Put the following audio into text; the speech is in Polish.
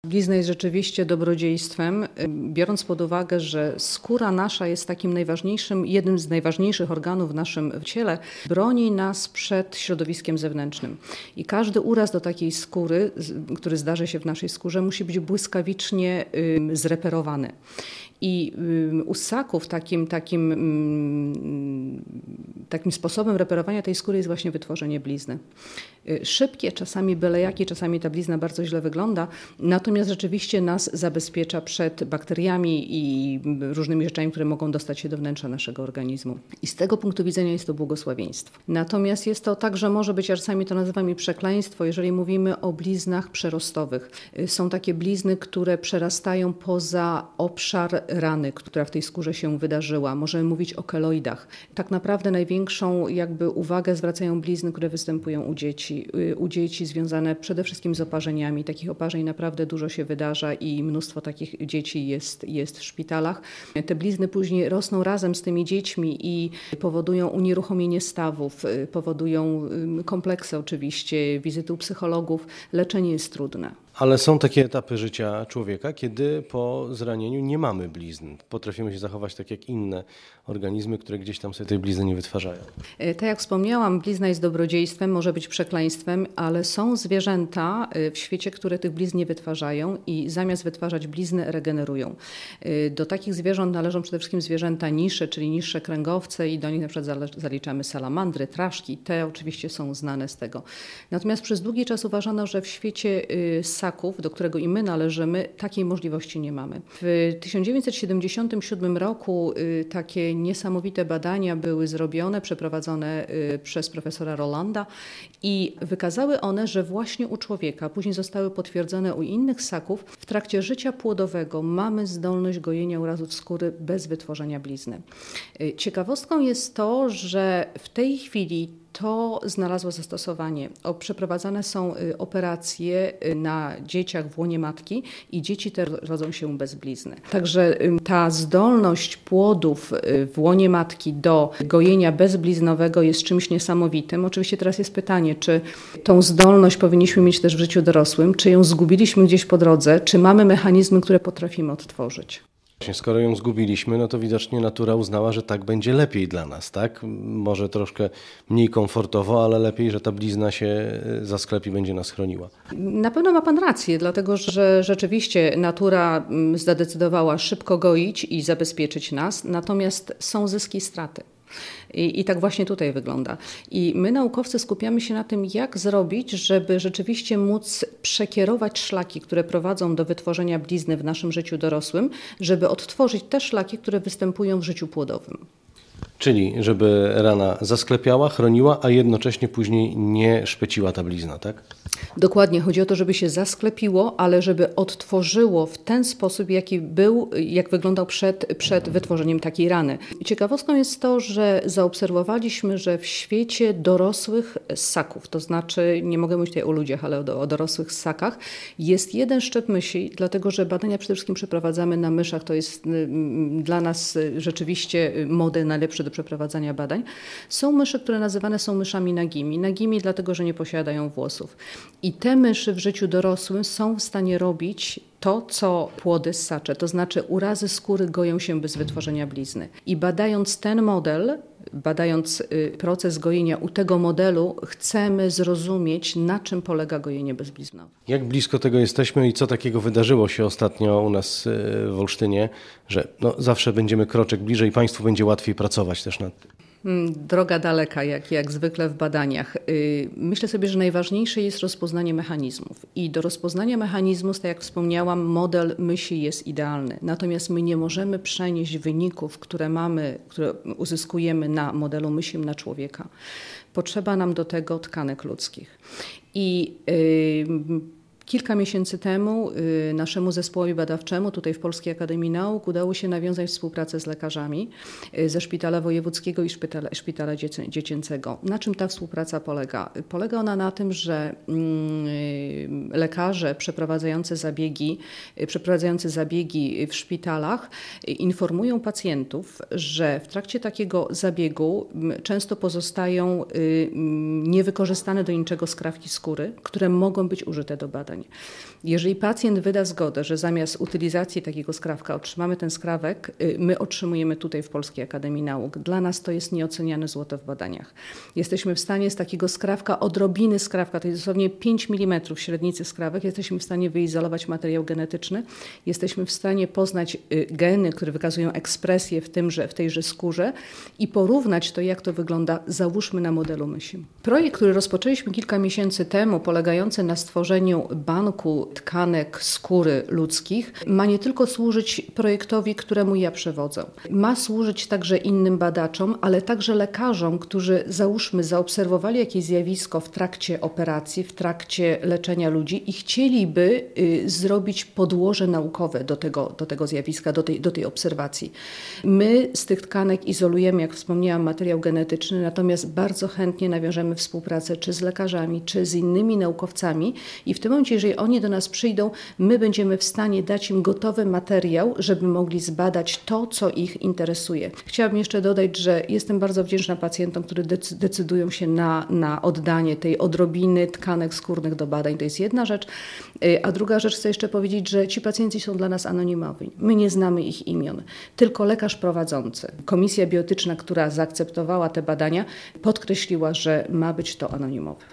Blizna jest rzeczywiście dobrodziejstwem, biorąc pod uwagę, że skóra nasza jest takim najważniejszym, jednym z najważniejszych organów w naszym ciele, broni nas przed środowiskiem zewnętrznym. I każdy uraz do takiej skóry, który zdarzy się w naszej skórze, musi być błyskawicznie zreperowany. I u ssaków takim sposobem reperowania tej skóry jest właśnie wytworzenie blizny. Szybkie, czasami byle jakie, czasami ta blizna bardzo źle wygląda, natomiast rzeczywiście nas zabezpiecza przed bakteriami i różnymi rzeczami, które mogą dostać się do wnętrza naszego organizmu. I z tego punktu widzenia jest to błogosławieństwo. Natomiast jest to także może być, czasami to nazywamy przekleństwo, jeżeli mówimy o bliznach przerostowych. Są takie blizny, które przerastają poza obszar rany, która w tej skórze się wydarzyła. Możemy mówić o keloidach. Tak naprawdę największą uwagę zwracają blizny, które występują u dzieci. U dzieci związane przede wszystkim z oparzeniami. Takich oparzeń naprawdę dużo się wydarza i mnóstwo takich dzieci jest w szpitalach. Te blizny później rosną razem z tymi dziećmi i powodują unieruchomienie stawów, powodują kompleksy oczywiście, wizyty u psychologów. Leczenie jest trudne. Ale są takie etapy życia człowieka, kiedy po zranieniu nie mamy blizn. Potrafimy się zachować tak jak inne organizmy, które gdzieś tam sobie tej blizny nie wytwarzają. Tak jak wspomniałam, blizna jest dobrodziejstwem, może być przekleństwem, ale są zwierzęta w świecie, które tych blizn nie wytwarzają i zamiast wytwarzać blizny regenerują. Do takich zwierząt należą przede wszystkim zwierzęta niższe, czyli niższe kręgowce i do nich na przykład zaliczamy salamandry, traszki. Te oczywiście są znane z tego. Natomiast przez długi czas uważano, że w świecie ssaków, do którego i my należymy, takiej możliwości nie mamy. W 1977 roku takie niesamowite badania były zrobione, przeprowadzone przez profesora Rolanda i wykazały one, że właśnie u człowieka, później zostały potwierdzone u innych ssaków, w trakcie życia płodowego mamy zdolność gojenia urazów skóry bez wytworzenia blizny. Ciekawostką jest to, że w tej chwili to znalazło zastosowanie. Przeprowadzane są operacje na dzieciach w łonie matki i dzieci te rodzą się bez blizny. Także ta zdolność płodów w łonie matki do gojenia bezbliznowego jest czymś niesamowitym. Oczywiście teraz jest pytanie, czy tą zdolność powinniśmy mieć też w życiu dorosłym, czy ją zgubiliśmy gdzieś po drodze, czy mamy mechanizmy, które potrafimy odtworzyć. Skoro ją zgubiliśmy, no to widocznie natura uznała, że tak będzie lepiej dla nas, tak? Może troszkę mniej komfortowo, ale lepiej, że ta blizna się zasklepi, będzie nas chroniła. Na pewno ma Pan rację, dlatego że rzeczywiście natura zadecydowała szybko goić i zabezpieczyć nas, natomiast są zyski i straty. I tak właśnie tutaj wygląda. I my, naukowcy, skupiamy się na tym, jak zrobić, żeby rzeczywiście móc przekierować szlaki, które prowadzą do wytworzenia blizny w naszym życiu dorosłym, żeby odtworzyć te szlaki, które występują w życiu płodowym. Czyli żeby rana zasklepiała, chroniła, a jednocześnie później nie szpeciła ta blizna, tak? Dokładnie. Chodzi o to, żeby się zasklepiło, ale żeby odtworzyło w ten sposób, jak wyglądał przed wytworzeniem takiej rany. Ciekawostką jest to, że zaobserwowaliśmy, że w świecie dorosłych ssaków, to znaczy, nie mogę mówić tutaj o ludziach, ale o dorosłych ssakach, jest jeden szczep mysi, dlatego że badania przede wszystkim przeprowadzamy na myszach. To jest dla nas rzeczywiście model najlepszy do przeprowadzania badań. Są myszy, które nazywane są myszami nagimi. Nagimi dlatego, że nie posiadają włosów. I te myszy w życiu dorosłym są w stanie robić to, co płody ssacze, to znaczy urazy skóry goją się bez wytworzenia blizny. I badając ten model, badając proces gojenia u tego modelu, chcemy zrozumieć, na czym polega gojenie bezbliznowe. Jak blisko tego jesteśmy i co takiego wydarzyło się ostatnio u nas w Olsztynie, że zawsze będziemy kroczek bliżej i Państwu będzie łatwiej pracować też nad tym? Droga daleka, jak zwykle w badaniach. Myślę sobie, że najważniejsze jest rozpoznanie mechanizmów. I do rozpoznania mechanizmów, tak jak wspomniałam, model mysi jest idealny. Natomiast my nie możemy przenieść wyników, które uzyskujemy na modelu mysim na człowieka. Potrzeba nam do tego tkanek ludzkich. I kilka miesięcy temu naszemu zespołowi badawczemu tutaj w Polskiej Akademii Nauk udało się nawiązać współpracę z lekarzami ze Szpitala Wojewódzkiego i Szpitala Dziecięcego. Na czym ta współpraca polega? Polega ona na tym, że lekarze przeprowadzający zabiegi w szpitalach informują pacjentów, że w trakcie takiego zabiegu często pozostają niewykorzystane do niczego skrawki skóry, które mogą być użyte do badań. zagrożeń. Jeżeli pacjent wyda zgodę, że zamiast utylizacji takiego skrawka otrzymamy ten skrawek, my otrzymujemy tutaj w Polskiej Akademii Nauk. Dla nas to jest nieoceniane złoto w badaniach. Jesteśmy w stanie z takiego skrawka, odrobiny skrawka, to jest dosłownie 5 mm średnicy skrawek, jesteśmy w stanie wyizolować materiał genetyczny, jesteśmy w stanie poznać geny, które wykazują ekspresję w tejże skórze i porównać to, jak to wygląda, załóżmy na modelu mysi. Projekt, który rozpoczęliśmy kilka miesięcy temu, polegający na stworzeniu banku tkanek skóry ludzkich, ma nie tylko służyć projektowi, któremu ja przewodzę. Ma służyć także innym badaczom, ale także lekarzom, którzy załóżmy zaobserwowali jakieś zjawisko w trakcie operacji, w trakcie leczenia ludzi i chcieliby zrobić podłoże naukowe do tego zjawiska, do tej obserwacji. My z tych tkanek izolujemy, jak wspomniałam, materiał genetyczny, natomiast bardzo chętnie nawiążemy współpracę czy z lekarzami, czy z innymi naukowcami i w tym momencie, jeżeli oni do nas przyjdą, my będziemy w stanie dać im gotowy materiał, żeby mogli zbadać to, co ich interesuje. Chciałabym jeszcze dodać, że jestem bardzo wdzięczna pacjentom, którzy decydują się na oddanie tej odrobiny tkanek skórnych do badań. To jest jedna rzecz. A druga rzecz, chcę jeszcze powiedzieć, że ci pacjenci są dla nas anonimowi. My nie znamy ich imion. Tylko lekarz prowadzący. Komisja bioetyczna, która zaakceptowała te badania, podkreśliła, że ma być to anonimowe.